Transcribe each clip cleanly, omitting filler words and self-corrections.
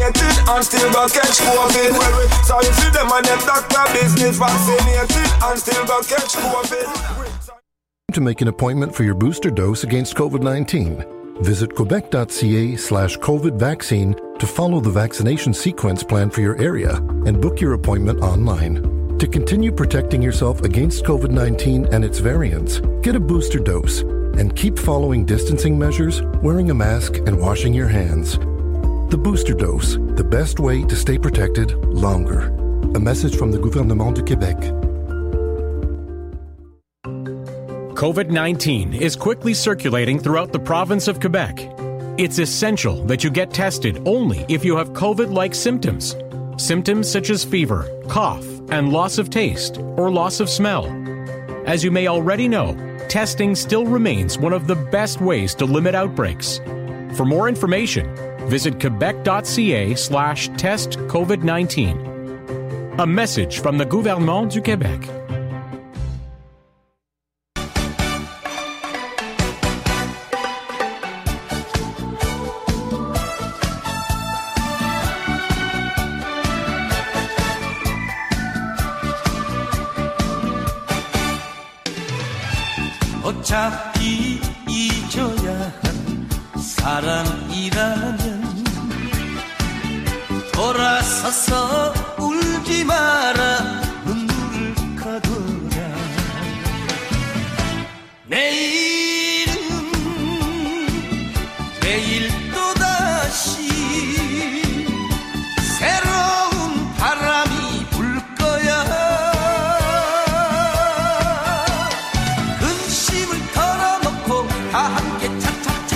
vaccinated and still got catch COVID. Well, we sorry for them and them doctor business. Vaccinated and still got catch COVID. To make an appointment for your booster dose against COVID-19, visit quebec.ca/COVID vaccine to follow the vaccination sequence plan for your area and book your appointment online. To continue protecting yourself against COVID-19 and its variants, get a booster dose and keep following distancing measures, wearing a mask, and washing your hands. The booster dose, the best way to stay protected longer. A message from the Gouvernement du Québec. COVID-19 is quickly circulating throughout the province of Quebec. It's essential that you get tested only if you have COVID-like symptoms. Symptoms such as fever, cough, and loss of taste or loss of smell. As you may already know, testing still remains one of the best ways to limit outbreaks. For more information, visit quebec.ca/test COVID-19. A message from the Gouvernement du Québec. 어차피 잊어야 한 사랑이라면 돌아서서 울지 마라 눈물을 거둬라 내일은 내일 또다시 새로운 바람이 불 거야 다 함께 차차차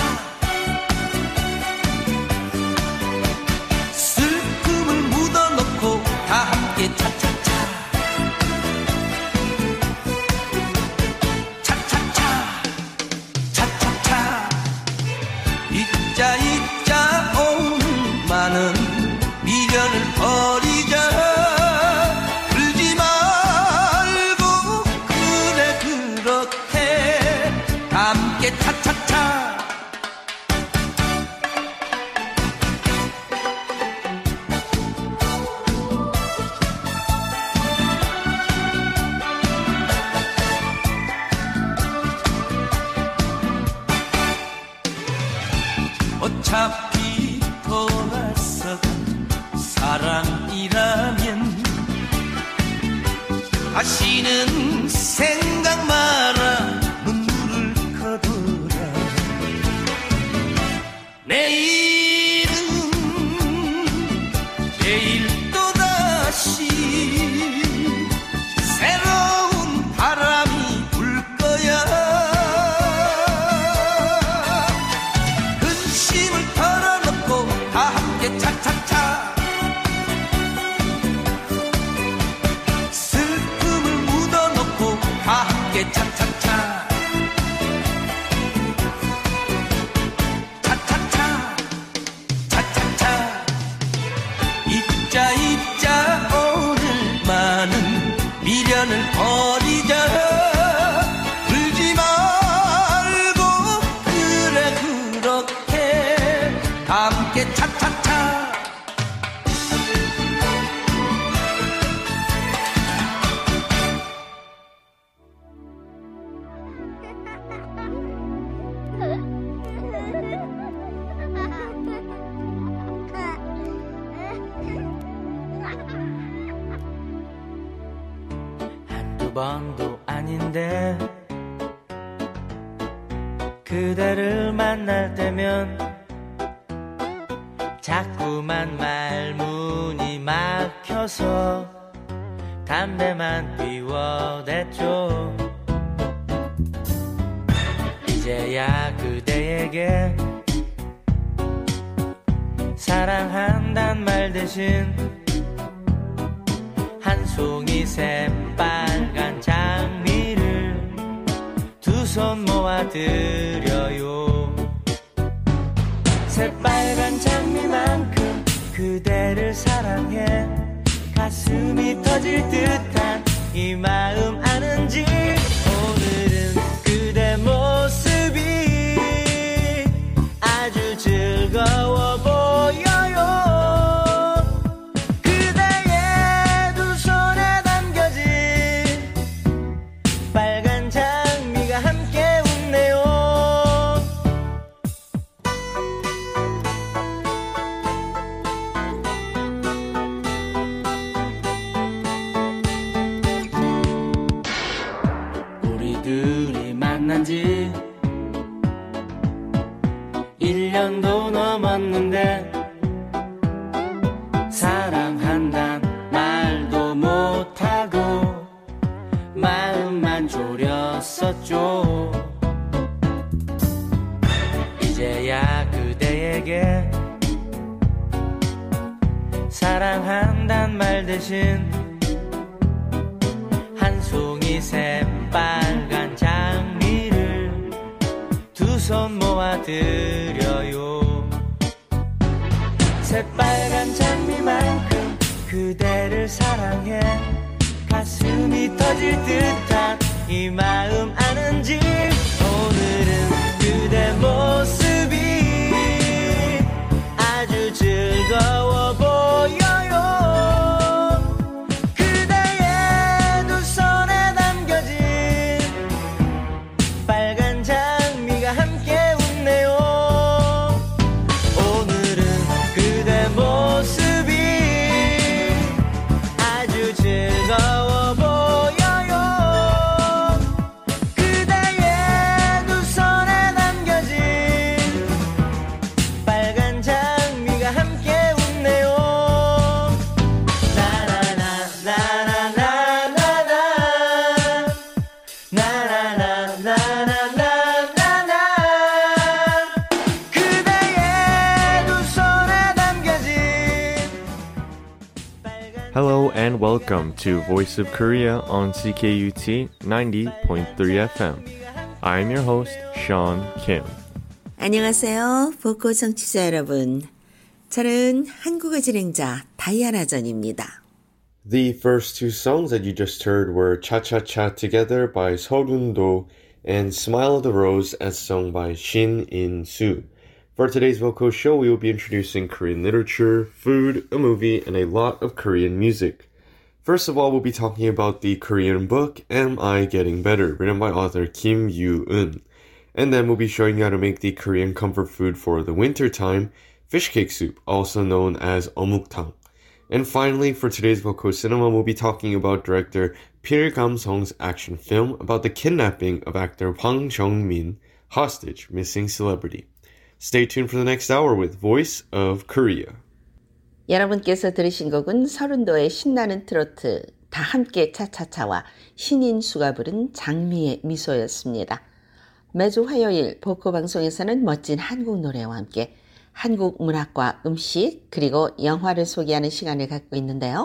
슬픔을 묻어놓고 다 함께 차차차 차차차 차차차 잊자 잊자 오늘만은 미련을 버리자 울지 말고 그래 그렇게 함께 차차차 어차피 돌아서간 사랑이라면 다시는 생각 마라 눈물을 거둬라 내일은 내일 또다시 새로운 바람이 불 거야 근심을 털어놓고 다 함께 차차차 슬픔을 묻어놓고 다 함께 차차차 차차차 차차차 잊자 잊자 오늘만은 미련을 버리자 울지 말고 그래 그렇게 함께 차차차 한두 번도 아닌데 그대를 만날 때면 자꾸만 말문이 막혀서 담배만 피워댔죠 이제야 그대에게 사랑한단 말 대신 한 송이 새빨간 장미를 두 손 모아드려요 새빨간 장미만큼 그대를 사랑해 가슴이 터질 듯한 이 마음 아는지 오늘은 그대 모습이 아주 즐거워 보여요 사랑한단 말 대신 한 송이 새빨간 장미를 두 손 모아드려요. 새빨간 장미만큼 그대를 사랑해 가슴이 터질 듯한 이 마음 아는지 오늘은 그대 모습이 아주 즐거워 보여요. 그대의 두 손에 담겨진 빨간 장미가 함께 웃네요. 오늘은 그대 모습이 아주 즐거워 보여요. 그대의 두 손에 담겨진 빨간 장미가 함께 웃네요. 나나나나나나나나 나나나나나나나 그대의 두 손에 담겨진 Hello and welcome to Voice of Korea on CKUT 90.3 FM. I'm your host, Sean Kim. 안녕하세요. 보코 청취자 여러분. 저는 한국어 진행자 다이아나 전입니다. The first two songs that you just heard were Cha Cha Cha Together by Seorundo and Smile of the Rose as sung by Shin In-soo. For today's vocal show, we will be introducing Korean literature, food, a movie, and a lot of Korean music. First of all, we'll be talking about the Korean book, Am I Getting Better, written by author Kim Yoo-eun. And then we'll be showing you how to make the Korean comfort food for the winter time, fish cake soup, also known as 어묵탕. And finally, for today's vocal cinema, we'll be talking about director Pil Kam-sung's action film about the kidnapping of actor Hwang Jung-min, hostage, missing celebrity. Stay tuned for the next hour with Voice of Korea. 여러분께서 들으신 곡은 서른도의 신나는 트로트 다 함께 차차차와 신인수가 부른 장미의 미소였습니다. 매주 화요일 보코 방송에서는 멋진 한국 노래와 함께 한국 문학과 음식 그리고 영화를 소개하는 시간을 갖고 있는데요.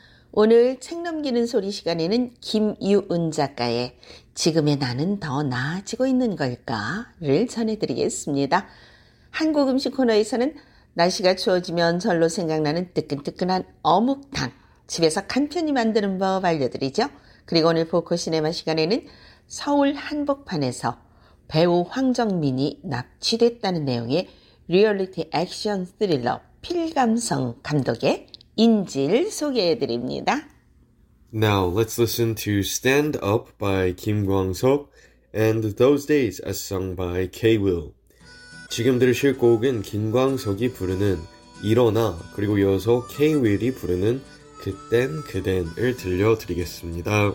오늘 책 넘기는 소리 시간에는 김유은 작가의 지금의 나는 더 나아지고 있는 걸까를 전해드리겠습니다. 한국 음식 코너에서는 날씨가 추워지면 절로 생각나는 뜨끈뜨끈한 어묵탕, 집에서 간편히 만드는 법 알려드리죠. 그리고 오늘 보코 시네마 시간에는 서울 한복판에서 배우 황정민이 납치됐다는 내용의 리얼리티 액션 스릴러 필감성 감독의 인질 소개해드립니다. Now, let's listen to Stand Up by Kim Kwang-seok and Those Days as sung by K-Will. 지금 들으실 곡은 김광석이 부르는 일어나 그리고 이어서 K-Will이 부르는 그땐 그댄을 들려드리겠습니다.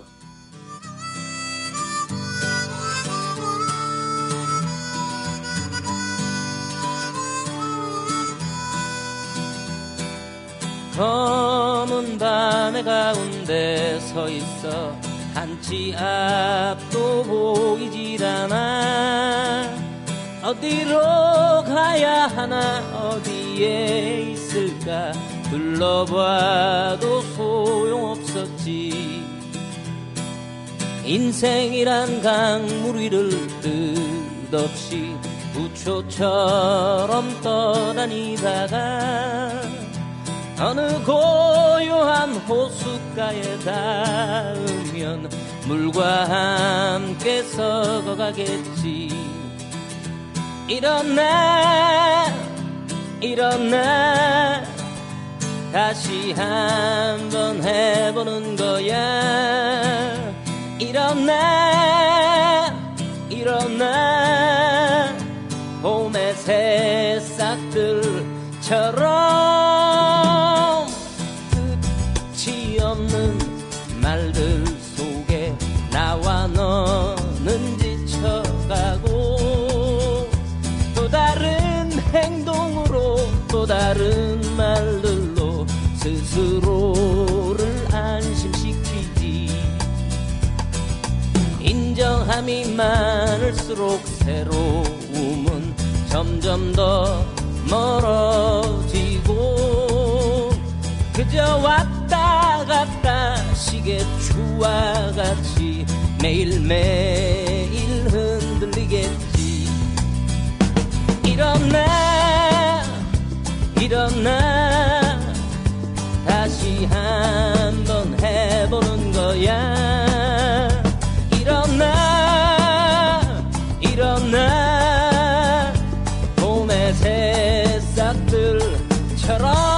검은 밤의 가운데 서 있어 한치 앞도 보이질 않아. 어디로 가야 하나 어디에 있을까 둘러봐도 소용없었지. 인생이란 강물 위를 끝없이 부초처럼 떠다니다가 어느 고요한 호숫가에 닿으면 물과 함께 썩어가겠지. 일어나 일어나 다시 한번 해보는 거야. 일어나 일어나 봄의 새싹들처럼 끝이 없는 말들 속에 나와 너는 지쳐가고 또 다른 행동으로 또 다른 말들로 스스로를 안심시키지. 인정함이 많을수록 새로움은 점점 더 멀어지고 그저 왔다 갔다 시계추와 같이 매일매일 흔들리겠지. 일어나 일어나 다시 한번 해보는 거야. 일어나 일어나 봄의 새싹들처럼.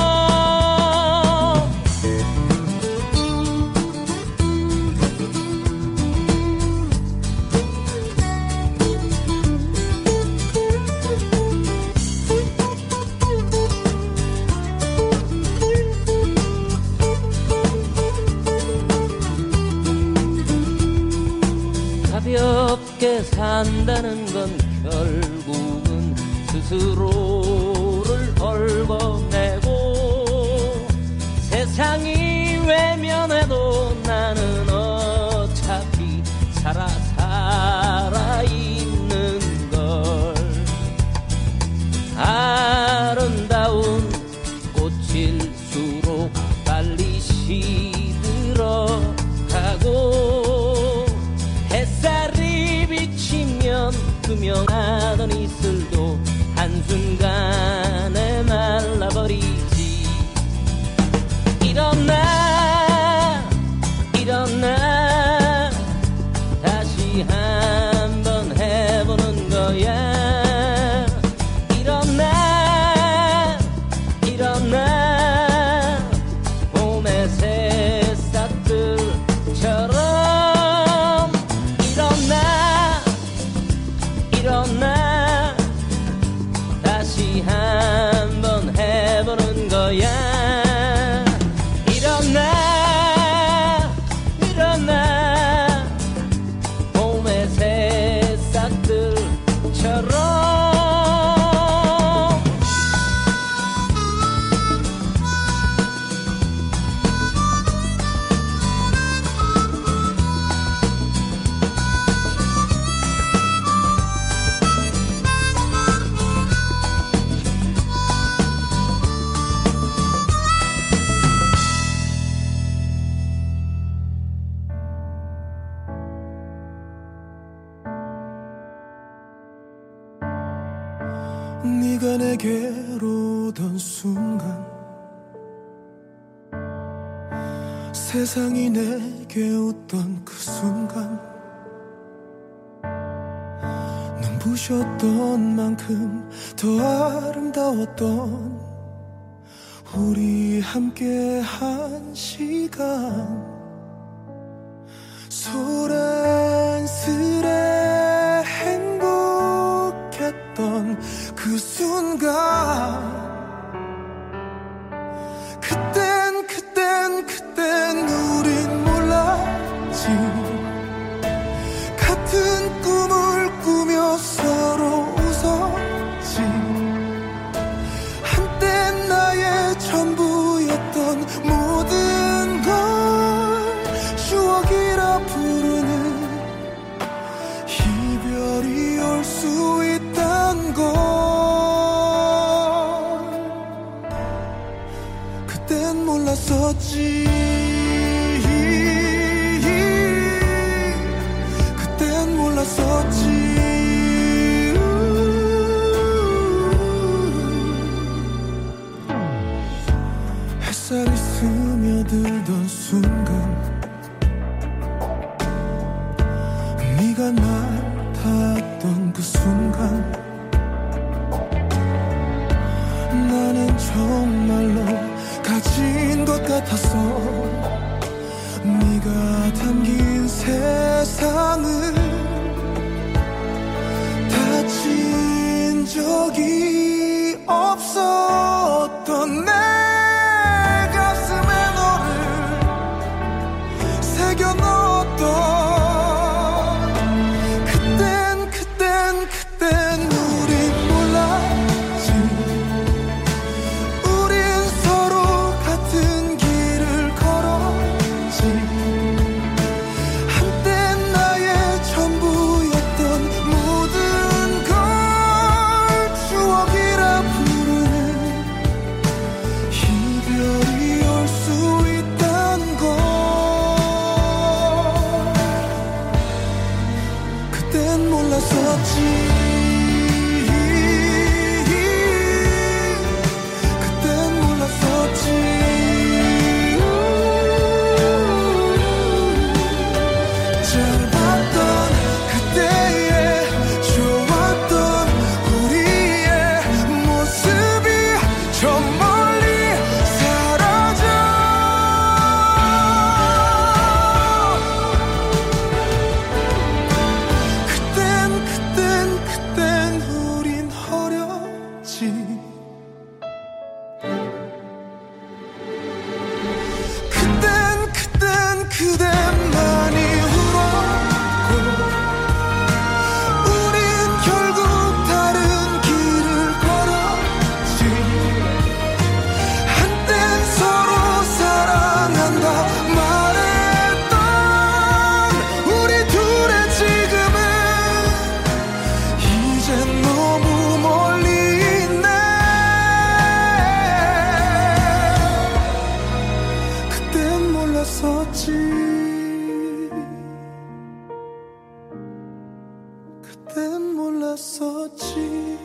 가볍게 산다는 건 결국은 스스로를 얽어내고 세상이 외면해도 나는 어차피 살아있는 걸. 아름다운 꽃일수록 빨리 시들어가고 햇살이 비치면 투명하던 이슬도 한순간에 말라버리지. 일어나 일어나 다시 한번 해보는 거야. 일어나 일어나 봄의 새싹들처럼. 일어나 다시 한번 해보는 거야. 일어나 일어나 봄의 새싹들처럼. 네가 내게로 오던 순간 세상이 내게 웃던 그 순간 눈부셨던 만큼 더 아름다웠던 우리 함께한 시간. 소란스레 행복했던 그 순간. 그땐 우린 몰랐지. 같은 꿈을 꾸며 서로 웃었지. 한때 나의 전부였던 모든 걸 추억이라 부르는 이별이 올 수 있단 걸. 그땐 몰랐었지. 그땐 몰랐었지. 햇살이 스며들던 순간 네가 날 닿았던 그 순간 나는 정말로 가진 것 같았어. 네가 담긴 세상을 다친 적이 없었던 내 가슴에 너를 새겨 넣었던. 그땐 우린 몰랐지. 우린 서로 몰랐었지 그땐 몰랐었지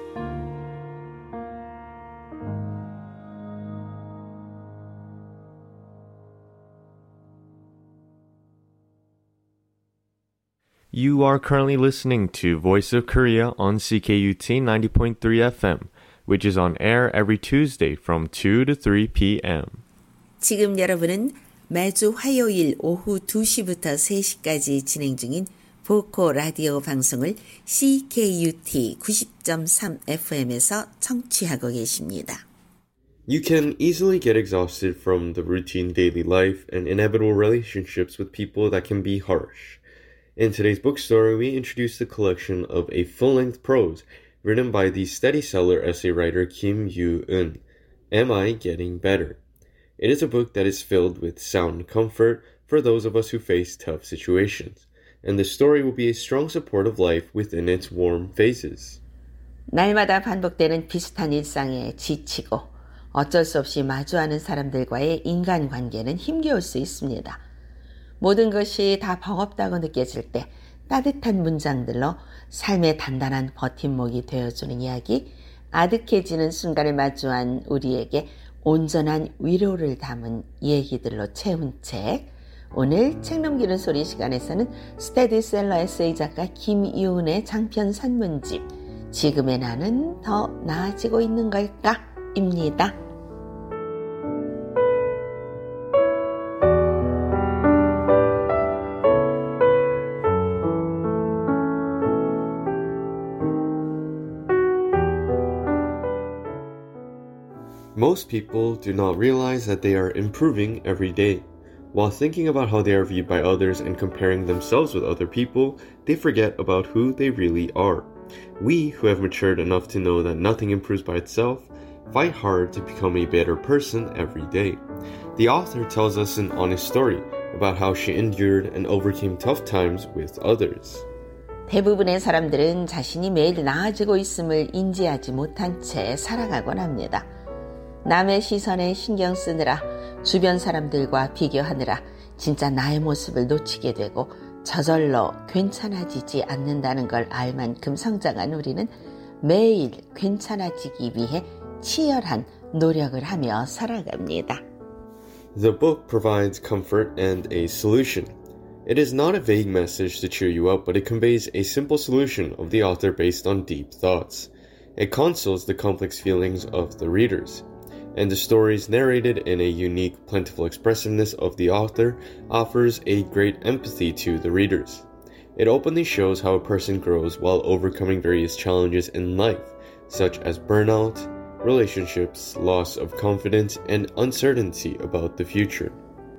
You are currently listening to Voice of Korea on CKUT 90.3 FM, which is on air every Tuesday from 2 to 3 p.m. 지금 여러분은 매주 화요일 오후 2시부터 3시까지 진행 중인 보코 라디오 방송을 CKUT 90.3 FM에서 청취하고 계십니다. You can easily get exhausted from the routine daily life and inevitable relationships with people that can be harsh. In today's bookstore, we introduce the collection of a full-length prose written by the steady-seller essay writer Kim Yoo-eun, Am I Getting Better? It is a book that is filled with sound comfort for those of us who face tough situations, and the story will be a strong support of life within its warm phases. 날마다 반복되는 비슷한 일상에 지치고 어쩔 수 없이 마주하는 사람들과의 인간관계는 힘겨울 수 있습니다. 모든 것이 다 버겁다고 느껴질 때 따뜻한 문장들로 삶의 단단한 버팀목이 되어주는 이야기, 아득해지는 순간을 마주한 우리에게 온전한 위로를 담은 얘기들로 채운 책. 오늘 책 넘기는 소리 시간에서는 스테디셀러 에세이 작가 김이훈의 장편 산문집 지금의 나는 더 나아지고 있는 걸까? 입니다. Most people do not realize that they are improving every day. While thinking about how they are viewed by others and comparing themselves with other people, they forget about who they really are. We, who have matured enough to know that nothing improves by itself, fight hard to become a better person every day. The author tells us an honest story about how she endured and overcame tough times with others. 대부분의 사람들은 자신이 매일 나아지고 있음을 인지하지 못한 채 살아가곤 합니다. 남의 시선에 신경 쓰느라 주변 사람들과 비교하느라 진짜 나의 모습을 놓치게 되고 저절로 괜찮아지지 않는다는 걸 알 만큼 성장한 우리는 매일 괜찮아지기 위해 치열한 노력을 하며 살아갑니다. The book provides comfort and a solution. It is not a vague message to cheer you up, but it conveys a simple solution of the author based on deep thoughts. It consoles the complex feelings of the readers. And the stories narrated in a unique, plentiful expressiveness of the author offers a great empathy to the readers. It openly shows how a person grows while overcoming various challenges in life, such as burnout, relationships, loss of confidence, and uncertainty about the future.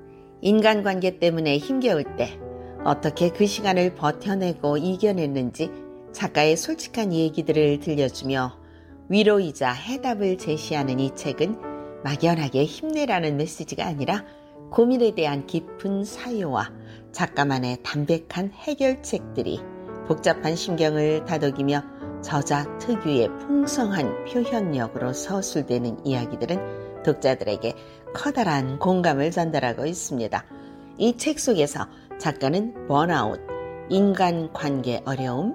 인간관계 때문에 힘겨울 때 어떻게 그 시간을 버텨내고 이겨냈는지 작가의 솔직한 얘기들을 들려주며 위로이자 해답을 제시하는 이 책은 막연하게 힘내라는 메시지가 아니라 고민에 대한 깊은 사유와 작가만의 담백한 해결책들이 복잡한 심경을 다독이며 저자 특유의 풍성한 표현력으로 서술되는 이야기들은 독자들에게 커다란 공감을 전달하고 있습니다. 이 책 속에서 작가는 번아웃, 인간관계 어려움,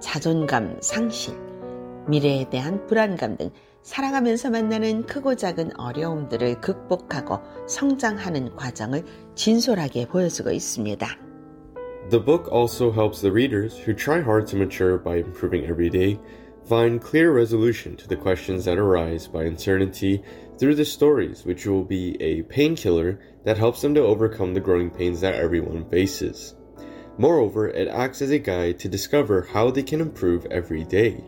자존감 상실, 미래에 대한 불안감 등 살아가면서 만나는 크고 작은 어려움들을 극복하고 성장하는 과정을 진솔하게 보여주고 있습니다. The book also helps the readers who try hard to mature by improving every day find clear resolution to the questions that arise by uncertainty through the stories, which will be a painkiller that helps them to overcome the growing pains that everyone faces. Moreover, it acts as a guide to discover how they can improve every day.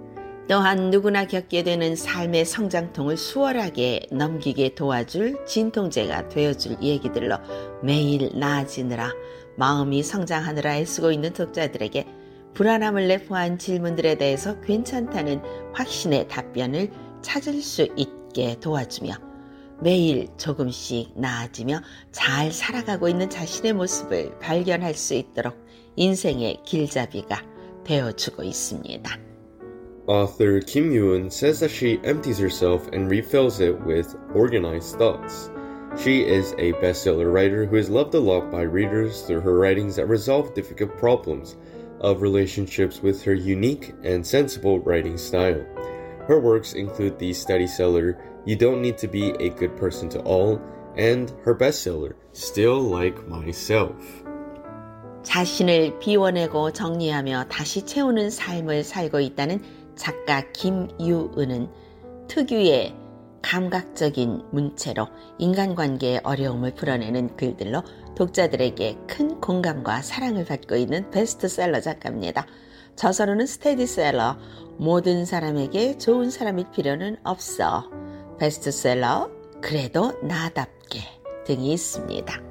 또한 누구나 겪게 되는 삶의 성장통을 수월하게 넘기게 도와줄 진통제가 되어줄 얘기들로 매일 나아지느라 마음이 성장하느라 애쓰고 있는 독자들에게 불안함을 내포한 질문들에 대해서 괜찮다는 확신의 답변을 찾을 수 있게 도와주며 매일 조금씩 나아지며 잘 살아가고 있는 자신의 모습을 발견할 수 있도록 인생의 길잡이가 되어주고 있습니다. Author Kim Yoo-eun says that she empties herself and refills it with organized thoughts. She is a bestseller writer who is loved a lot by readers through her writings that resolve difficult problems of relationships with her unique and sensible writing style. Her works include the steady seller You Don't Need to Be a Good Person to All and her bestseller Still Like Myself. 자신을 비워내고 정리하며 다시 채우는 삶을 살고 있다는 작가 김유은은 특유의 감각적인 문체로 인간관계의 어려움을 풀어내는 글들로 독자들에게 큰 공감과 사랑을 받고 있는 베스트셀러 작가입니다. 저서로는 스테디셀러, 모든 사람에게 좋은 사람일 필요는 없어, 베스트셀러, 그래도 나답게 등이 있습니다.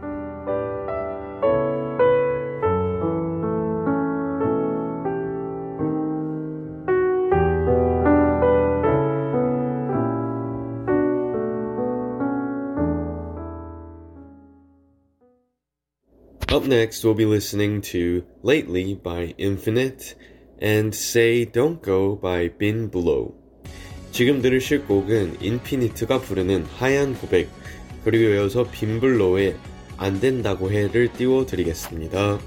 Up next, we'll be listening to Lately by Infinite and Say Don't Go by Bin Below. 지금 들으실 곡은 인피니트가 부르는 하얀 고백, 그리고 이어서 빈블로의 안 된다고 해를 띄워드리겠습니다.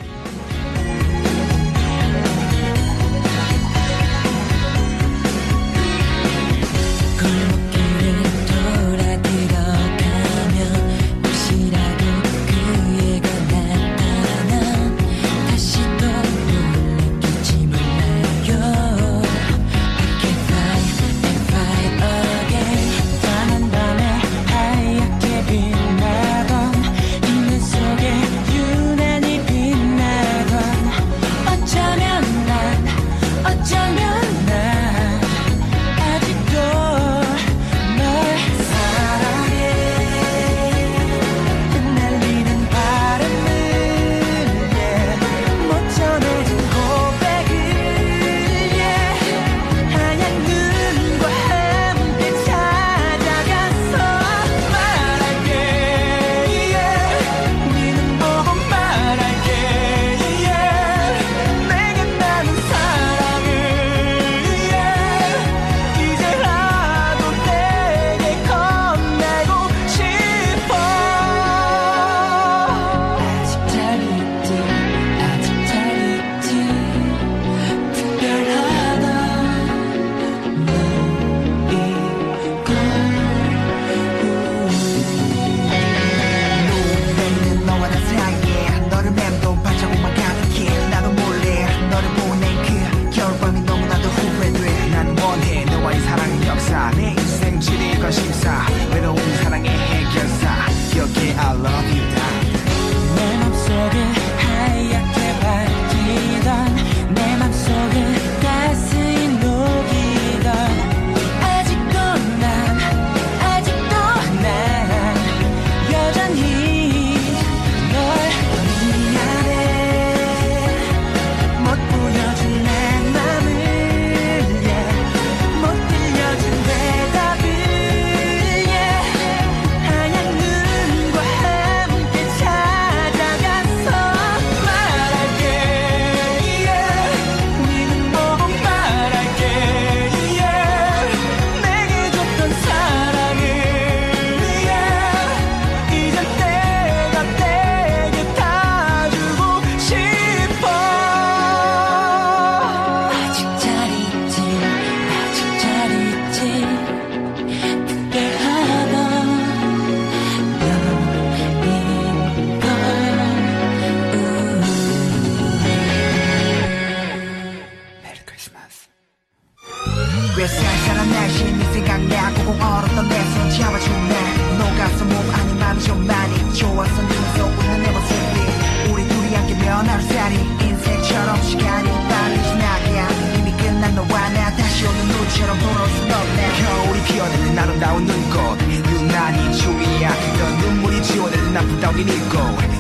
왜 쌀쌀한 날씨 네 생각나 꼭 얼었던 내 손 잡아줄래 녹아서 몸 아닌 맘이 좀 많이 좋았어 네 미소 웃는 내 모습이 우리 둘이 함께면 하루살이 인생처럼 시간이 빨리 지나게 이미 끝난 너와 나 다시 오는 눈처럼 돌아올 순 없네 겨울이 피어드는 아름다운 눈꽃 유난히 추위야 넌 눈물이 지워내는 나쁜 따윈 있고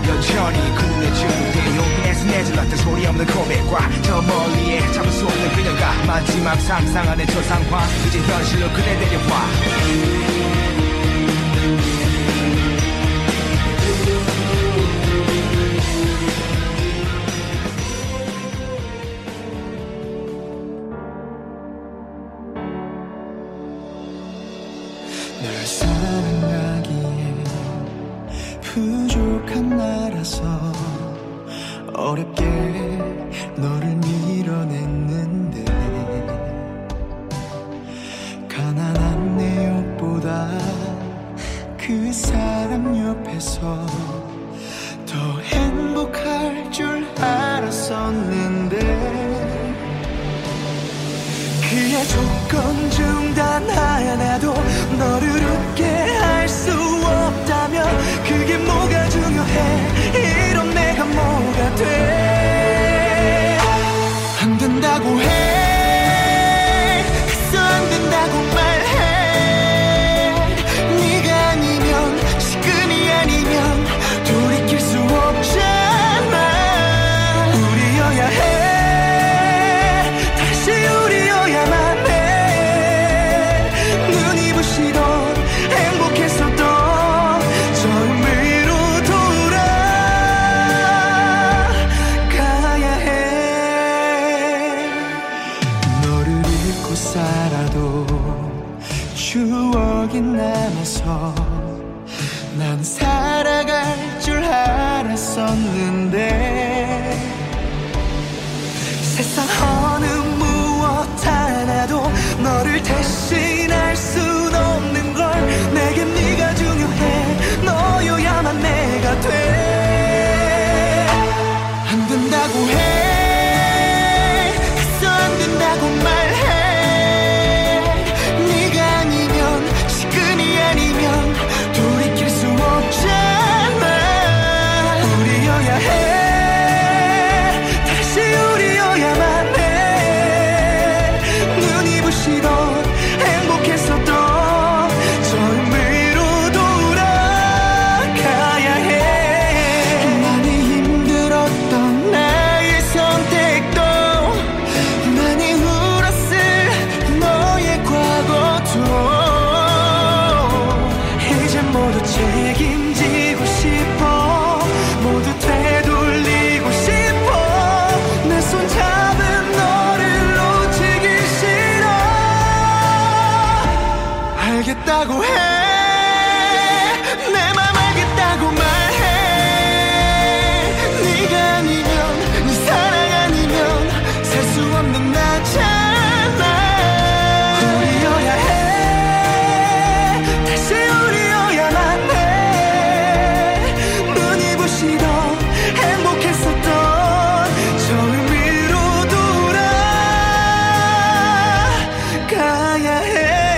여전히 그 눈에 주무대 용기내서 내질렀던 소리 없는 고백과 저 멀리에 잡을 수 없는 그녀가 마지막 상상 안에 저 상황 이제 현실로 그대 내려와 널 사랑하기에 어렵게 너를 밀어냈는데 가난한 내 욕보다 그 사람 옆에서 더 행복할 줄 알았었는데 그의 조건 중 단 하나도 너를 웃게 할 수 없다면 그게 뭐가 중요해 이런 내가 뭐가 돼 안 된다고 해 그래서 안 된다고 말해 네가 아니면 시간이 아니면 돌이킬 수 없잖아 우리여야 해 다시 우리여야만 해 눈이 부시던 행복했었던 처음으로 돌아가야 해 너를 잊고 살아도 추억이 남아서 난 살아갈 줄 알았었는데 세상 어느 무엇 하나도 너를 대신할 순 없는 걸 내게 네가 중요해 너여야만 내가 돼 안 된다고 해 그래서 안 된다고 말해 네가 아니면 시간이 아니면 돌이킬 수 없잖아 우리여야 해 다시 우리여야만 해 눈이 부시던 행복했었던 처음으로 돌아가야 해 많이 힘들었던 나의 선택도 많이 울었을 너의 과거도 이제 모두 책임지고 싶어 모두 되돌리고 싶어 내 손 잡은 너를 놓치기 싫어 알겠다고 해 내 맘 알겠다고 말해 네가 아니면 네 사랑 아니면 살 수 없는 나잖아 우리여야 해 다시 우리여야만 해 눈이 부시던 행복했었던 처음으로 돌아가야 해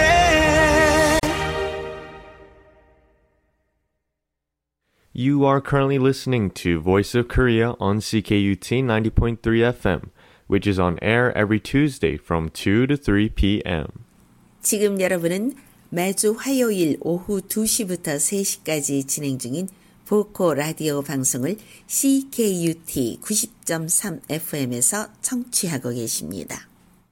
You are currently listening to Voice of Korea on CKUT 90.3 FM, which is on air every Tuesday from 2 to 3 p.m. 지금 여러분은 매주 화요일 오후 2시부터 3시까지 진행 중인 보코 라디오 방송을 CKUT 90.3 FM에서 청취하고 계십니다.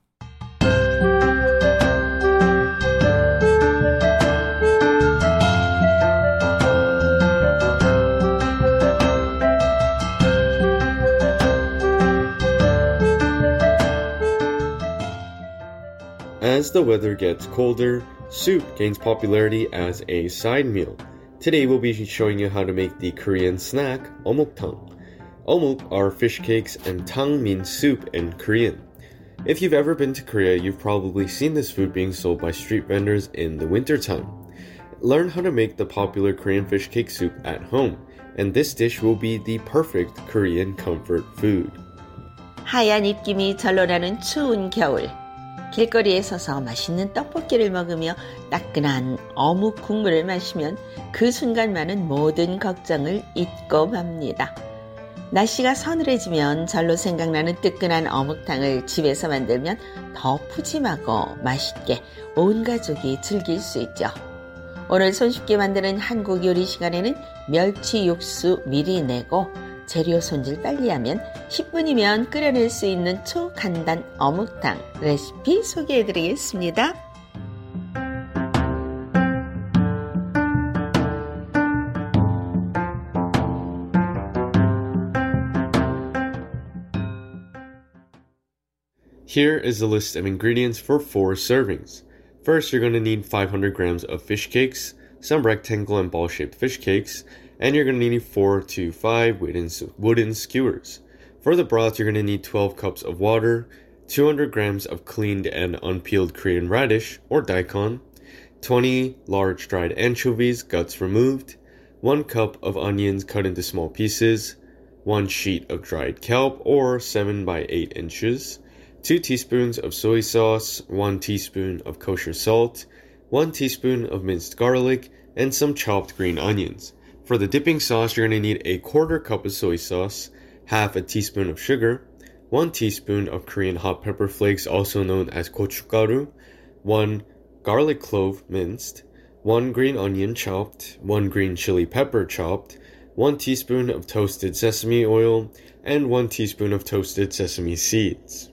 As the weather gets colder, soup gains popularity as a side meal. Today we'll be showing you how to make the Korean snack 어묵탕. 어묵 are fish cakes and tang means soup in Korean. If you've ever been to Korea, you've probably seen this food being sold by street vendors in the wintertime. Learn how to make the popular Korean fish cake soup at home, and this dish will be the perfect Korean comfort food. 하얀 입김이 절로 나는 추운 겨울. 길거리에 서서 맛있는 떡볶이를 먹으며 따끈한 어묵 국물을 마시면 그 순간만은 모든 걱정을 잊고 맙니다. 날씨가 서늘해지면 절로 생각나는 뜨끈한 어묵탕을 집에서 만들면 더 푸짐하고 맛있게 온 가족이 즐길 수 있죠. 오늘 손쉽게 만드는 한국 요리 시간에는 멸치 육수 미리 내고 재료 손질 빨리 하면 10분이면 끓여낼 수 있는 초간단 어묵탕 레시피 소개해드리겠습니다. Here is the list of ingredients for 4 servings. First, you're going to need 500 grams of fish cakes, some rectangle and ball-shaped fish cakes, and you're going to need 4 to 5 wooden skewers. For the broth, you're going to need 12 cups of water, 200 grams of cleaned and unpeeled Korean radish or daikon, 20 large dried anchovies, guts removed, 1 cup of onions cut into small pieces, 1 sheet of dried kelp or 7 by 8 inches, 2 teaspoons of soy sauce, 1 teaspoon of kosher salt, 1 teaspoon of minced garlic, and some chopped green onions. For the dipping sauce, you're going to need a 1/4 cup of soy sauce, half a teaspoon of sugar, 1 teaspoon of Korean hot pepper flakes, also known as gochugaru, 1 garlic clove minced, 1 green onion chopped, 1 green chili pepper chopped, 1 teaspoon of toasted sesame oil, and 1 teaspoon of toasted sesame seeds.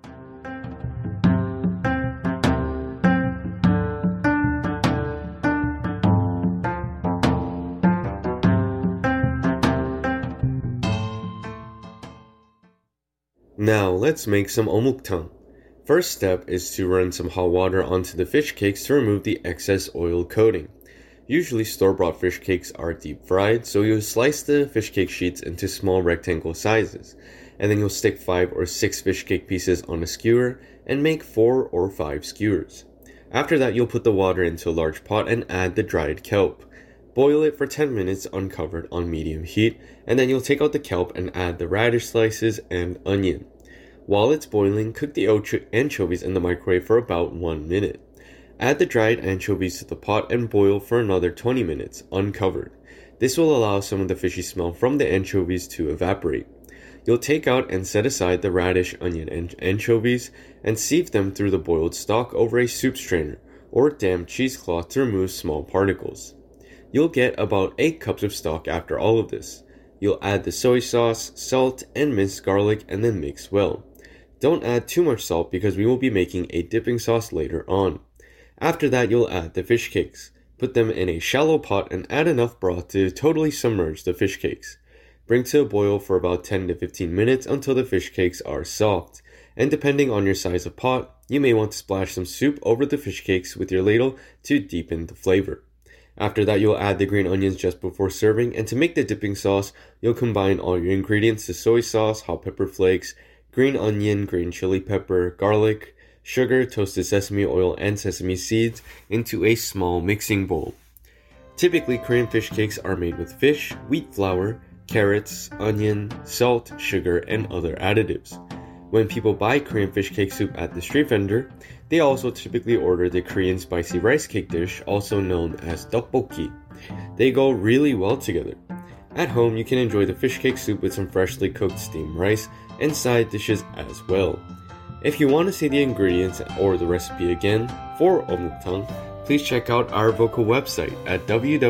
Now let's make some omukteong. First step is to run some hot water onto the fish cakes to remove the excess oil coating. Usually store-bought fish cakes are deep fried, so you'll slice the fish cake sheets into small rectangle sizes, and then you'll stick 5 or 6 fish cake pieces on a skewer and make 4 or 5 skewers. After that, you'll put the water into a large pot and add the dried kelp. Boil it for 10 minutes uncovered on medium heat, and then you'll take out the kelp and add the radish slices and onion. While it's boiling, cook the anchovies in the microwave for about 1 minute. Add the dried anchovies to the pot and boil for another 20 minutes, uncovered. This will allow some of the fishy smell from the anchovies to evaporate. You'll take out and set aside the radish, onion, and anchovies and sieve them through the boiled stock over a soup strainer or damp cheesecloth to remove small particles. You'll get about 8 cups of stock after all of this. You'll add the soy sauce, salt, and minced garlic and then mix well. Don't add too much salt because we will be making a dipping sauce later on. After that, you'll add the fish cakes. Put them in a shallow pot and add enough broth to totally submerge the fish cakes. Bring to a boil for about 10 to 15 minutes until the fish cakes are soft. And depending on your size of pot, you may want to splash some soup over the fish cakes with your ladle to deepen the flavor. After that, you'll add the green onions just before serving, and to make the dipping sauce, you'll combine all your ingredients: the soy sauce, hot pepper flakes, green onion, green chili pepper, garlic, sugar, toasted sesame oil, and sesame seeds into a small mixing bowl. Typically, Korean fish cakes are made with fish, wheat flour, carrots, onion, salt, sugar, and other additives. When people buy Korean fish cake soup at the street vendor, they also typically order the Korean spicy rice cake dish, also known as tteokbokki. They go really well together. At home, you can enjoy the fish cake soup with some freshly cooked steamed rice and side dishes as well. If you want to see the ingredients or the recipe again for omukteong, please check out our Voco website at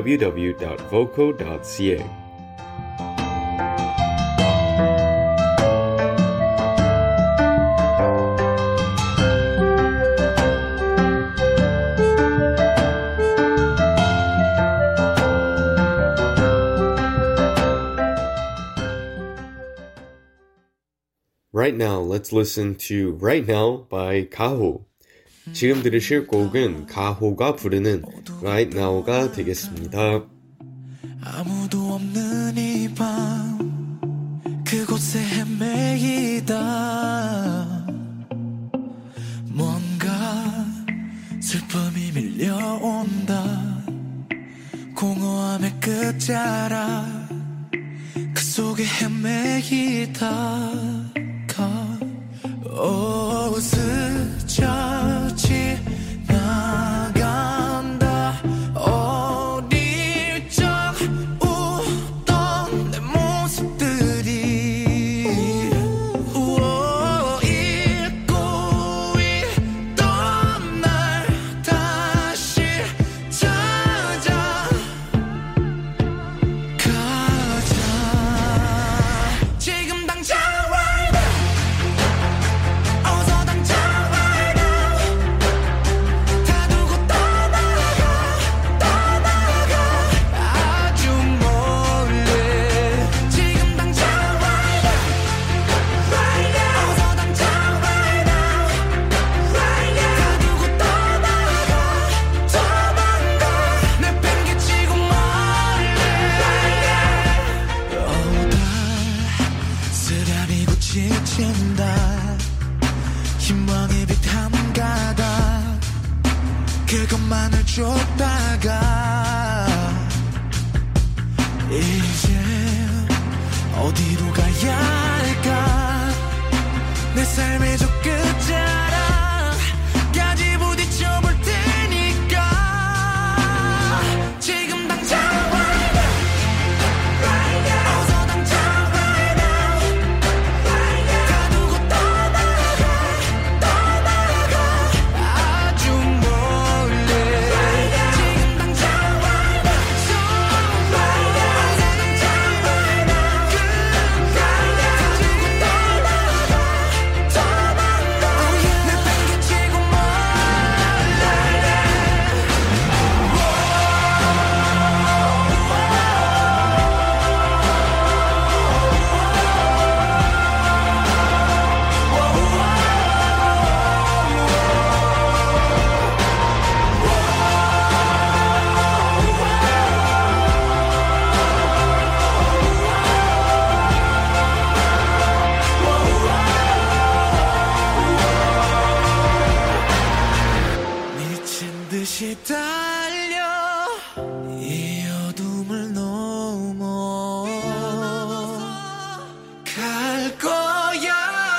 www.voco.ca. Right now, let's listen to Right Now by 가호. 지금 들으실 곡은 가호가 부르는 Right Now가 되겠습니다. 아무도 없는 이 밤 그곳에 헤매이다 뭔가 슬픔이 밀려온다 공허함의 끝자락 그 속에 헤매이다 스쳐 지나간다 어릴 적 웃던 내 모습들이 잊고 있던 날 다시 찾아가자 지금 당장 right now 어서 당장 쫓다가 이제 어디로 가야 할까 내 삶의 저 끝자락까지 부딪혀 볼 테니까 지금 당장 어서 당장 가두고 떠나가 아주 멀리 지금 당장 어서 당장 듯이 달려 이 어둠을 넘어 갈 거야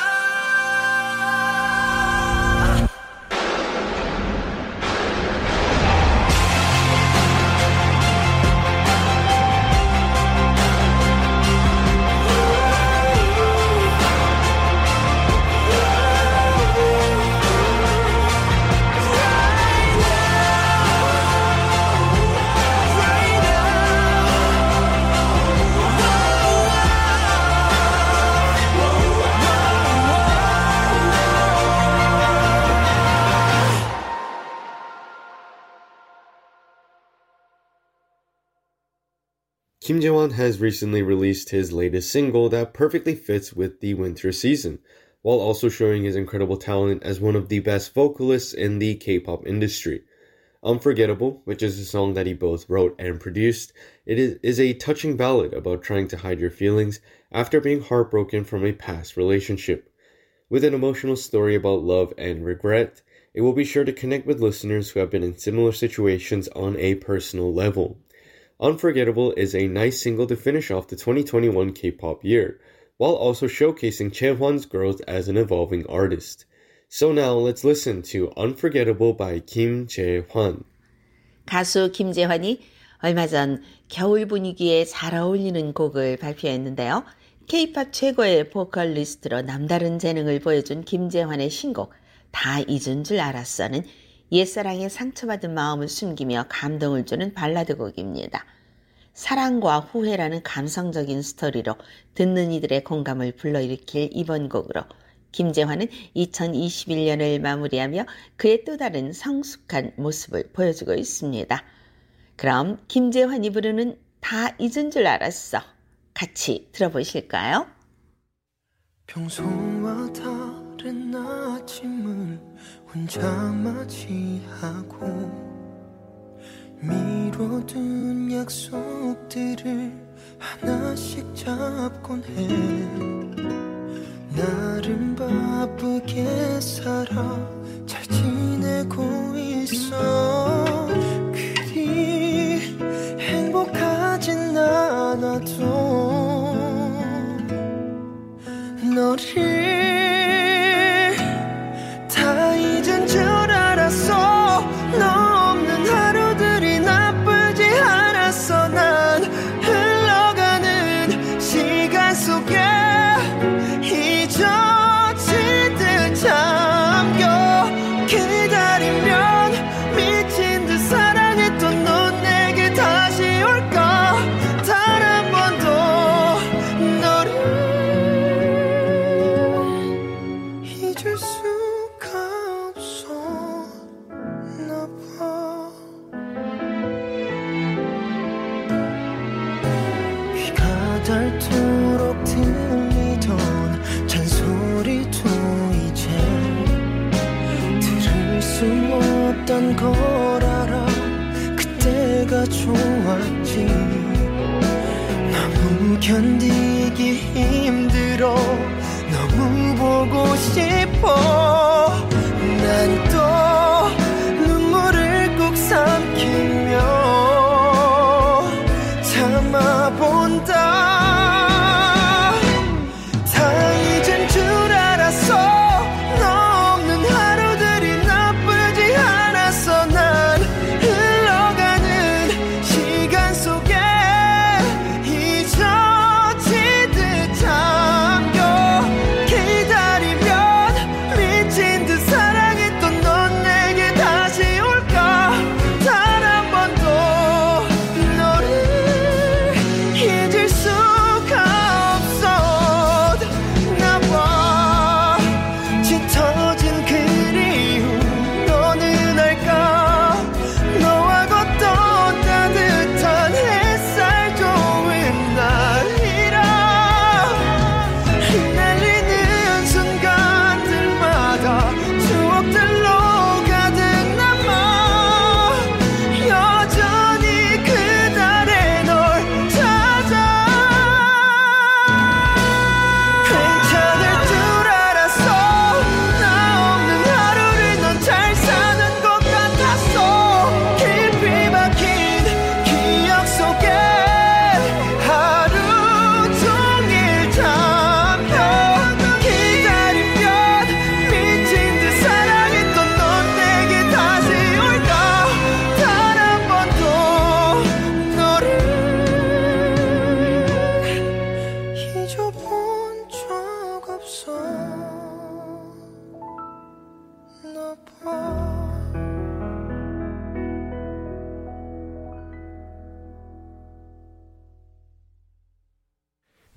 Kim Jae-hwan has recently released his latest single that perfectly fits with the winter season, while also showing his incredible talent as one of the best vocalists in the K-pop industry. Unforgettable, which is a song that he both wrote and produced, it is a touching ballad about trying to hide your feelings after being heartbroken from a past relationship. With an emotional story about love and regret, it will be sure to connect with listeners who have been in similar situations on a personal level. Unforgettable is a nice single to finish off the 2021 K-pop year, while also showcasing Jae-hwan's growth as an evolving artist. So now let's listen to Unforgettable by Kim Jae-hwan. 가수 김재환이 얼마 전 겨울 분위기에 잘 어울리는 곡을 발표했는데요. K-팝 최고의 보컬리스트로 남다른 재능을 보여준 김재환의 신곡 다 잊은 줄 알았어는 옛사랑에 상처받은 마음을 숨기며 감동을 주는 발라드 곡입니다. 사랑과 후회라는 감성적인 스토리로 듣는 이들의 공감을 불러일으킬 이번 곡으로 김재환은 2021년을 마무리하며 그의 또 다른 성숙한 모습을 보여주고 있습니다. 그럼 김재환이 부르는 다 잊은 줄 알았어. 같이 들어보실까요? 평소와 다른 아침을 혼자 맞이하고 미뤄둔 약속들을 하나씩 잡곤 해 나름 바쁘게 살아 잘 지내고 있어 그리 행복하진 않아도 너를 다 잊은 줄 알았어 너 없는 하루들이 나쁘지 않았어 난 흘러가는 시간 속에 잊어질 듯 잠겨 기다리면 미친 듯 사랑했던 넌 내게 다시 올까 단 한 번도 너를 잊을 수가 없었나 봐 귀가 닳도록 들리던 잔소리도 이제 들을 수 없단 걸 알아 그때가 좋았지 너무 견디기 힘들어 너무 보고 싶어 난 또 눈물을 꼭 삼켜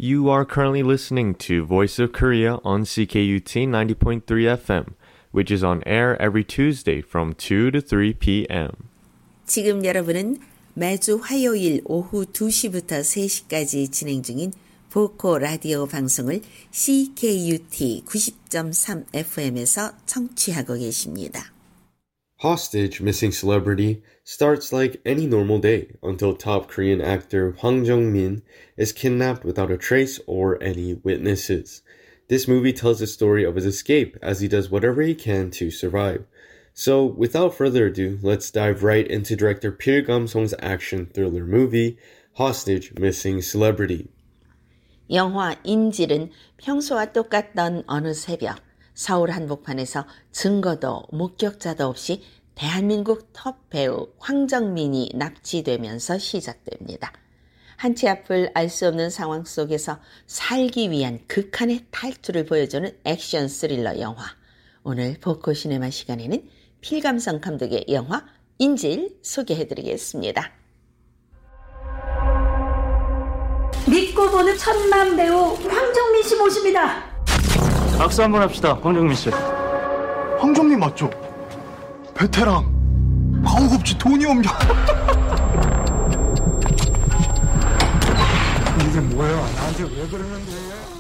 You are currently listening to Voice of Korea on CKUT 90.3 FM, which is on air every Tuesday from 2 to 3 p.m. 지금 여러분은 매주 화요일 오후 2시부터 3시까지 진행 중인 보코 라디오 방송을 CKUT 90.3 FM에서 청취하고 계십니다. Hostage Missing Celebrity starts like any normal day until top Korean actor Hwang Jung-min is kidnapped without a trace or any witnesses. This movie tells the story of his escape as he does whatever he can to survive. So, without further ado, let's dive right into director Pil Gam-sung's action thriller movie, Hostage Missing Celebrity. 영화 인질은 평소와 똑같던 어느 새벽, 서울 한복판에서 증거도 목격자도 없이 대한민국 톱 배우 황정민이 납치되면서 시작됩니다. 한치 앞을 알 수 없는 상황 속에서 살기 위한 극한의 탈출을 보여주는 액션 스릴러 영화. 오늘 보코 시네마 시간에는 필감성 감독의 영화 인질 소개해드리겠습니다. 믿고 보는 천만 배우 황정민 씨 모십니다. 박수 한번 합시다. 황정민 씨. 황정민 맞죠? 베테랑. 가오급지 돈이 없냐? 이게 뭐야? 나한테 왜 그러는데?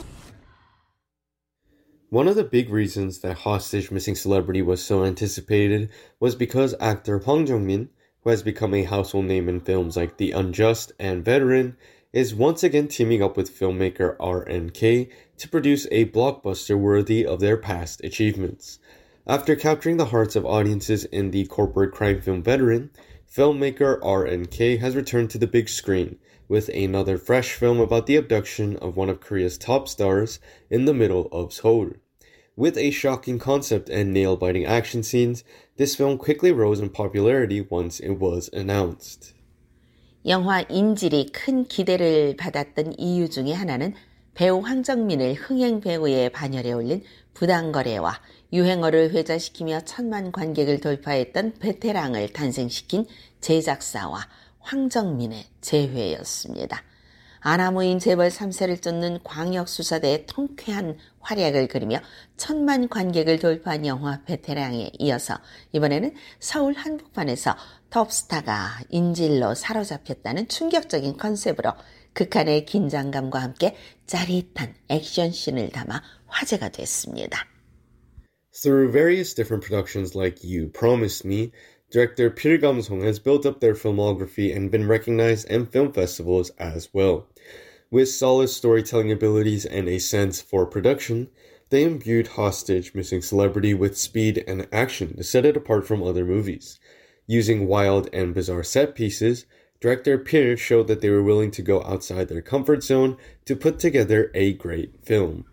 One of the big reasons that Hostage Missing Celebrity was so anticipated was because actor Hwang Jung-min, who has become a household name in films like The Unjust and Veteran, is once again teaming up with filmmaker RNK to produce a blockbuster worthy of their past achievements. After capturing the hearts of audiences in the corporate crime film Veteran, filmmaker RNK has returned to the big screen with another fresh film about the abduction of one of Korea's top stars in the middle of Seoul. With a shocking concept and nail-biting action scenes, this film quickly rose in popularity once it was announced. 영화 인질이 큰 기대를 받았던 이유 중에 하나는 배우 황정민을 흥행 배우의 반열에 올린 부당거래와 유행어를 회자시키며 천만 관객을 돌파했던 베테랑을 탄생시킨 제작사와 황정민의 재회였습니다. 아나무인 재벌 3세를 쫓는 광역수사대의 통쾌한 활약을 그리며 천만 관객을 돌파한 영화 베테랑에 이어서 이번에는 서울 한복판에서 톱스타가 인질로 사로잡혔다는 충격적인 컨셉으로 극한의 긴장감과 함께 짜릿한 액션씬을 담아 화제가 됐습니다. Through various different productions like You Promised Me, director Pil Gam-sung has built up their filmography and been recognized in film festivals as well. With solid storytelling abilities and a sense for production, they imbued Hostage Missing Celebrity with speed and action to set it apart from other movies. Using wild and bizarre set pieces, director Pil showed that they were willing to go outside their comfort zone to put together a great film.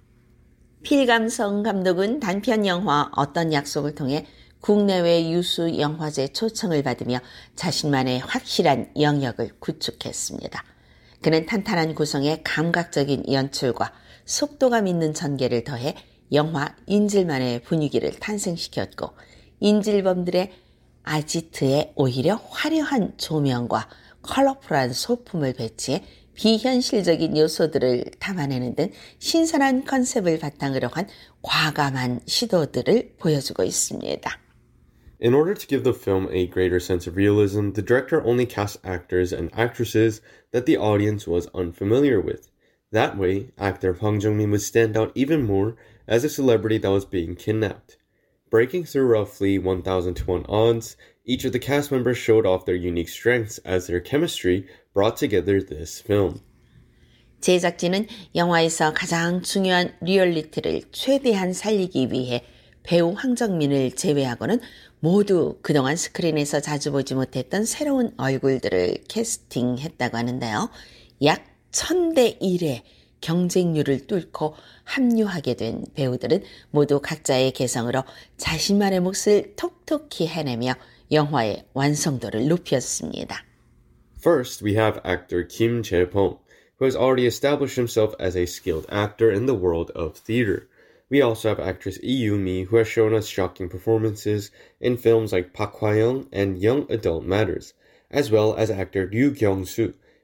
필감성 감독은 단편 영화 어떤 약속을 통해 국내외 유수 영화제 초청을 받으며 자신만의 확실한 영역을 구축했습니다. 그는 탄탄한 구성의 감각적인 연출과 속도감 있는 전개를 더해 영화 인질만의 분위기를 탄생시켰고 인질범들의 아지트에 오히려 화려한 조명과 컬러풀한 소품을 배치해 비현실적인 요소들을 담아내는 등 신선한 컨셉을 바탕으로 한 과감한 시도들을 보여주고 있습니다. In order to give the film a greater sense of realism, the director only cast actors and actresses that the audience was unfamiliar with. That way, actor Hwang Jung-min would stand out even more as a celebrity that was being kidnapped. Breaking through roughly 1,000-to-1 odds, each of the cast members showed off their unique strengths as their chemistry brought together this film. 제작진은 영화에서 가장 중요한 리얼리티를 최대한 살리기 위해 배우 황정민을 제외하고는 모두 그동안 스크린에서 자주 보지 못했던 새로운 얼굴들을 캐스팅했다고 하는데요. 약 1000대 1의 경쟁률을 뚫고 합류하게 된 배우들은 모두 각자의 개성으로 자신만의 몫을 톡톡히 해내며 영화의 완성도를 높였습니다. First, we have actor Kim Jae-pong, who has already established himself as a skilled actor in the world of theater. We also have actress Lee Yoo-mi, who has shown us shocking performances in films like Park Hwa-young and Young Adult Matters, as well as actor Ryu Kyung-soo,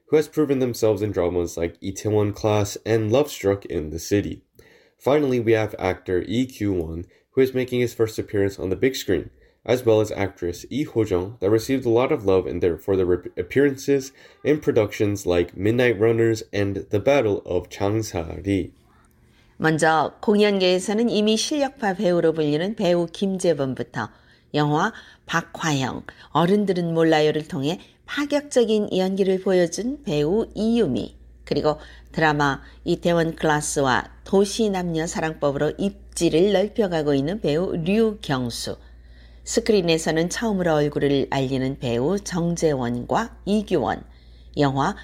who has proven themselves in dramas like Itaewon Class and Love Struck in the City. Finally, we have actor Lee Kyu-won, who is making his first appearance on the big screen, as well as actress Lee Ho-jung that received a lot of love for their appearances in productions like Midnight Runners and The Battle of Changsari. 먼저 공연계에서는 이미 실력파 배우로 불리는 배우 김재범부터 영화 박화영, 어른들은 몰라요를 통해 파격적인 연기를 보여준 배우 이유미, 그리고 드라마 이태원 클라스와 도시 남녀 사랑법으로 입지를 넓혀가고 있는 배우 류경수, 스크린에서는 처음으로 얼굴을 알리는 배우 정재원과 이규원, 영화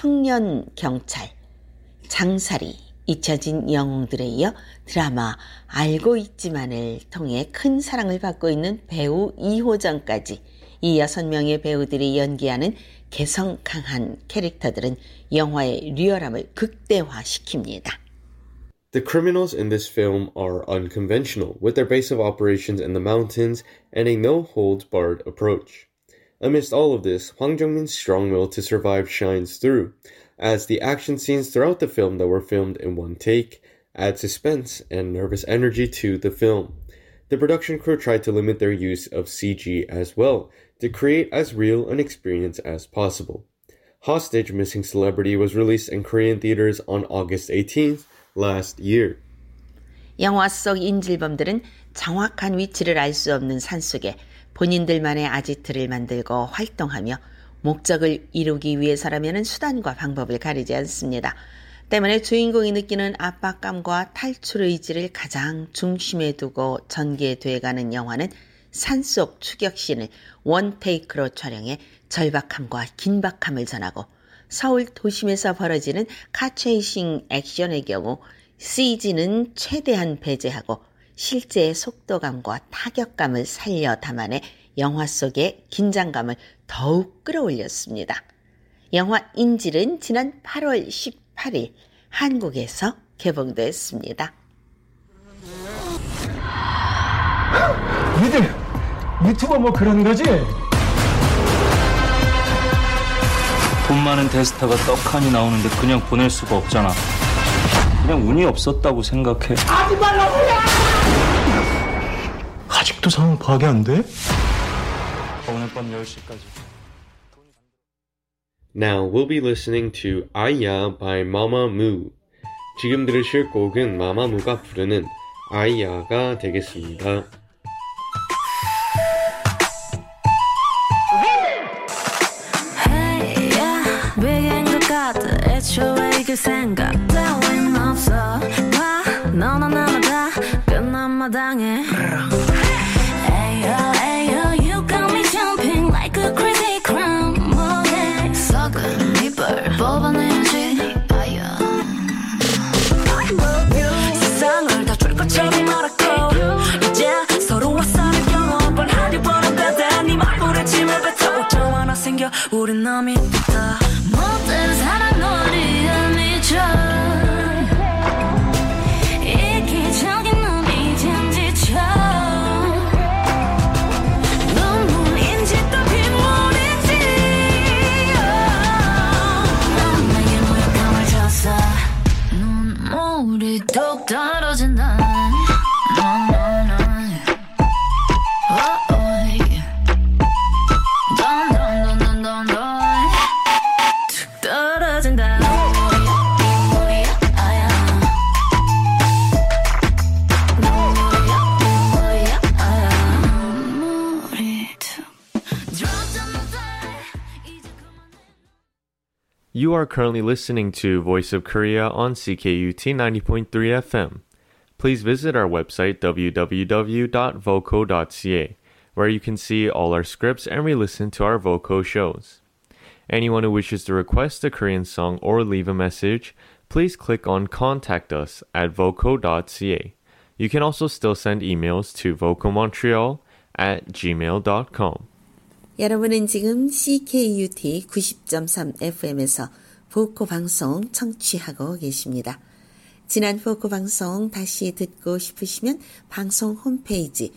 청년경찰, 장사리, 잊혀진 영웅들에 이어 드라마 알고 있지만을 통해 큰 사랑을 받고 있는 배우 이호정까지 이 6명의 배우들이 연기하는 개성 강한 캐릭터들은 영화의 리얼함을 극대화시킵니다. The criminals in this film are unconventional, with their base of operations in the mountains and a no-holds-barred approach. Amidst all of this, Hwang Jung-min's strong will to survive shines through, as the action scenes throughout the film that were filmed in one take add suspense and nervous energy to the film. The production crew tried to limit their use of CG as well, to create as real an experience as possible. Hostage Missing Celebrity was released in Korean theaters on August 18th last year. 영화 속 인질범들은 정확한 위치를 알 수 없는 산속에 본인들만의 아지트를 만들고 활동하며 목적을 이루기 위해서라면 수단과 방법을 가리지 않습니다. 때문에 주인공이 느끼는 압박감과 탈출 의지를 가장 중심에 두고 전개돼가는 영화는 산속 추격신을 원테이크로 촬영해 절박함과 긴박함을 전하고 서울 도심에서 벌어지는 카체이싱 액션의 경우 CG는 최대한 배제하고 실제의 속도감과 타격감을 살려 담아내 영화 속의 긴장감을 더욱 끌어올렸습니다. 영화 인질은 지난 8월 18일 한국에서 개봉됐습니다. 니들 유튜버 뭐 그런 거지? 돈 많은 데스타가 떡하니 나오는데 그냥 보낼 수가 없잖아. 그냥 운이 없었다고 생각해. 하지 말라고요! 아직도 상황 파악이 안 돼? 오늘 밤 10시까지. Now we'll be listening to 아이야 by Mamamoo. 지금 들으실 곡은 마마무가 부르는 아이야가 되겠습니다. Hey, yeah, 비긴 것 같아. 애초에 이길 생각 따윈 없어. 봐, 너나 나마다 끝난 마당에. Ayo, ayo, you got me jumping like a crazy clown. 뭐해? 썩은 이불 뽑아내야지. 아야. 세상을 다 줄 것처럼 말았고 이제 서로 와서는 경험을 하려 버렸다. 네 말불에 침을 뱉어 오점 하나 생겨 우린 남이 됐다. 못된 사랑 놀이에 미쳐. 이기적인 넌 이젠 지쳐. 눈물인지 또 빗물인지 넌 내게 무력감을 줬어. 눈물이 뚝 떨어진다. You are currently listening to Voice of Korea on CKUT 90.3 FM. Please visit our website www.voco.ca, where you can see all our scripts and re-listen to our Voco shows. Anyone who wishes to request a Korean song or leave a message, please click on Contact Us at voco.ca. You can also still send emails to vocomontreal@gmail.com. 여러분은 지금 CKUT 90.3 FM에서 보코 방송 청취하고 계십니다. 지난 보코 방송 다시 듣고 싶으시면 방송 홈페이지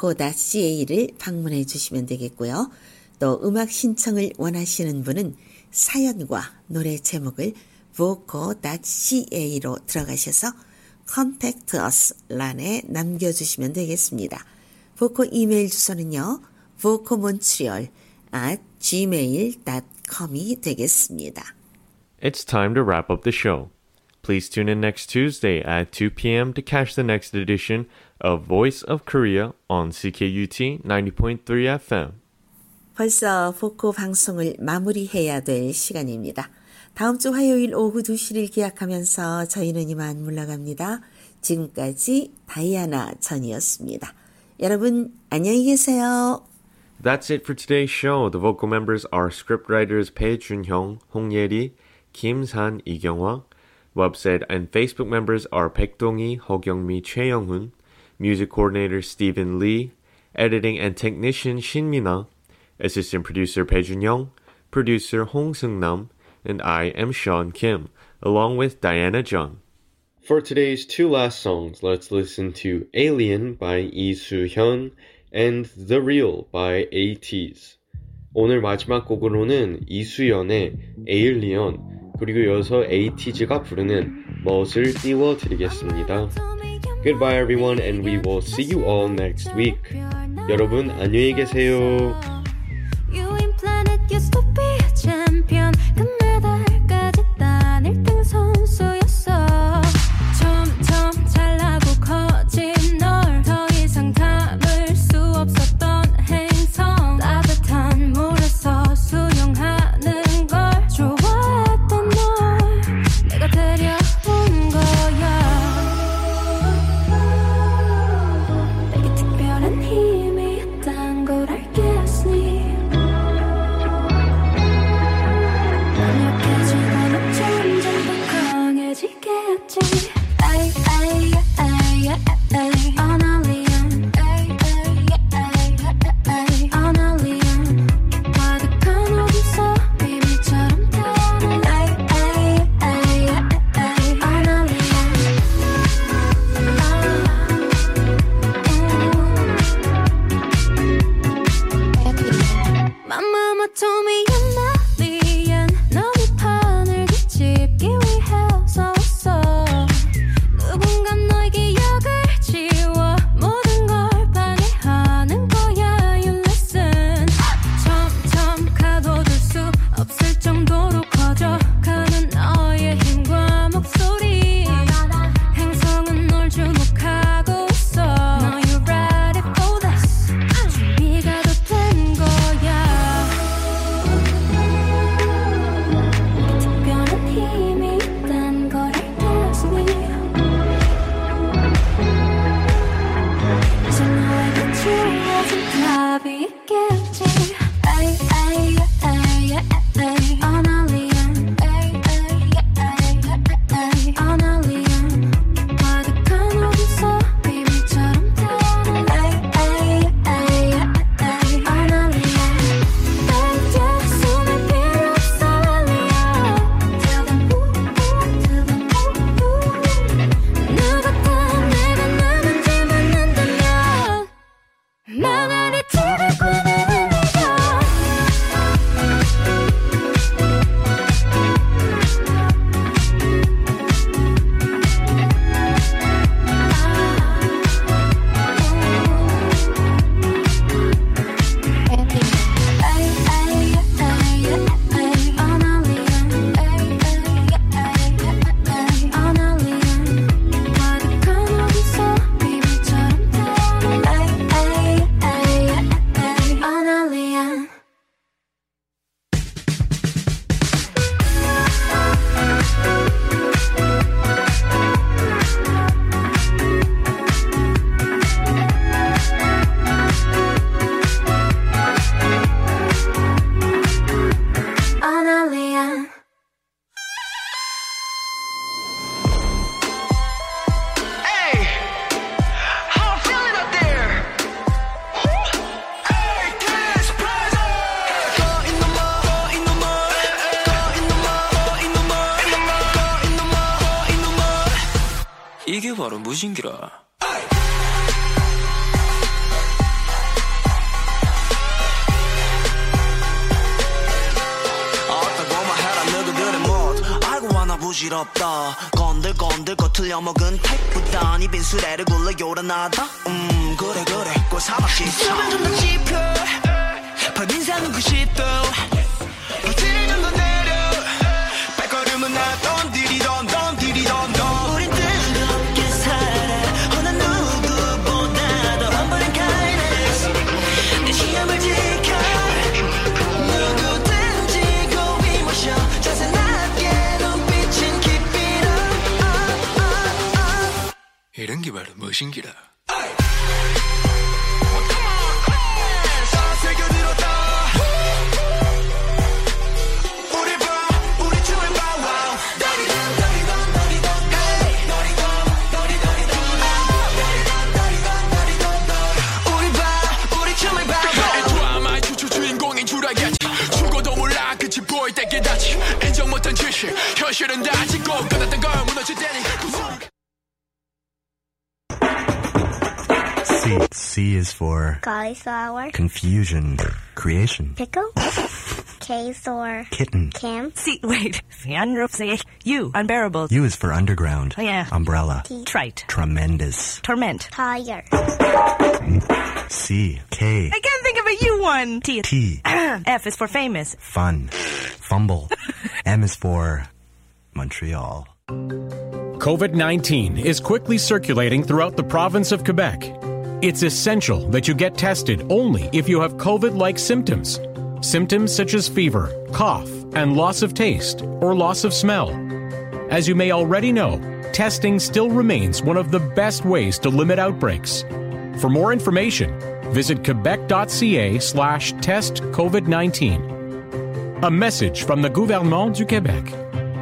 voco.ca를 방문해 주시면 되겠고요. 또 음악 신청을 원하시는 분은 사연과 노래 제목을 voco.ca로 들어가셔서 Contact Us 란에 남겨주시면 되겠습니다. voco 이메일 주소는요. vocomontreal@gmail.com이 되겠습니다. It's time to wrap up the show. Please tune in next Tuesday at 2 p.m. to catch the next edition of Voice of Korea on CKUT 90.3 FM. 벌써 보코 방송을 마무리해야 될 시간입니다. 다음 주 화요일 오후 2시를 기약하면서 저희는 이만 물러갑니다. 지금까지 다이아나 전이었습니다. 여러분 안녕히 계세요. That's it for today's show. The vocal members are scriptwriters Pei Junhyung, Hong Ye-ri, Kim San, Igyonghwa. Website and Facebook members are Baek Dong-hee, Ho Kyung-mi, Choi Young-hoon. Music coordinator Stephen Lee. Editing and technician Shin Mina. Assistant producer Pei Junhyung. Producer Hong Seung-nam. And I am Sean Kim, along with Diana Jung. For today's two last songs, let's listen to Alien by Lee Soo-hyun and The Real by ATEEZ. 오늘 마지막 곡으로는 이수연의 Alien 그리고 이어서 ATEEZ가 부르는 멋을 띄워드리겠습니다. Goodbye everyone and we will see you all next week. 여러분 안녕히 계세요. 이게 바로 무신기라. 아따 고마 하나 부질없다 건들건들 거틀려 먹은 택보다 니 빈수레를 굴러 요란하다 그래 꼴사납지 숨을 좀 더 짚어 첫인상은 90도 버티는 좀 더 내려 발걸음은 나던 디리던 던 디리던 던 우린 뜨겁게 살아 어느 누구보다도 엄버린 kindness 내 시험을 지켜 누구든지 고이 모셔 자세 낮게 눈빛은 깊이로 이런 게 바로 무엇인기라 죽어도 몰라 끝이 보일 때 깨닫지 인정 못한 지식 현실은 다지고 끝났던 걸 무너질 때니 C is for cauliflower, confusion, creation, pickle, K is for kitten. camp, C, wait. U, unbearable. U is for underground, Oh, yeah. umbrella, Trite. tremendous. Torment. tire, C, K, I can't think of a U one. T, F is for famous. fun, fumble. M is for Montreal. COVID-19 is quickly circulating throughout the province of Quebec. It's essential that you get tested only if you have COVID-like symptoms. Symptoms such as fever, cough, and loss of taste or loss of smell. As you may already know, testing still remains one of the best ways to limit outbreaks. For more information, visit quebec.ca/testcovid19. A message from the Gouvernement du Québec.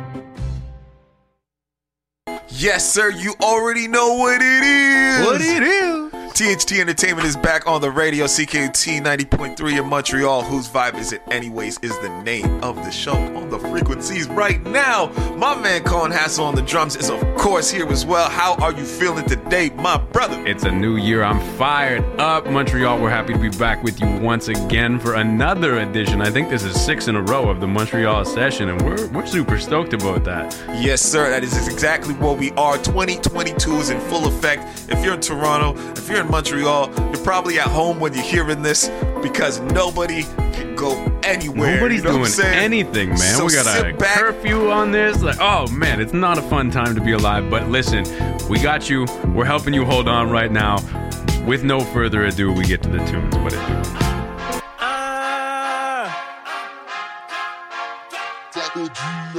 Yes, sir, you already know what it is. What it is. THT Entertainment is back on the radio. CKUT 90.3 in Montreal. Whose Vibe Is It Anyways is the name of the show on the frequencies right now. My man Colin Hassel on the drums is of course here as well. How are you feeling today, my brother? It's a new year. I'm fired up. Montreal, we're happy to be back with you once again for another edition. I think this is 6 in a row of the Montreal session, and we're super stoked about that. Yes, sir. That is exactly what we are. 2022 is in full effect. If you're in Toronto, if you're in Montreal, you're probably at home when you're hearing this because nobody can go anywhere. Nobody's you know doing anything, man. So we got a curfew on this. Like, oh man, it's not a fun time to be alive. But listen, we got you. We're helping you hold on right now. With no further ado, we get to the tunes. What it do?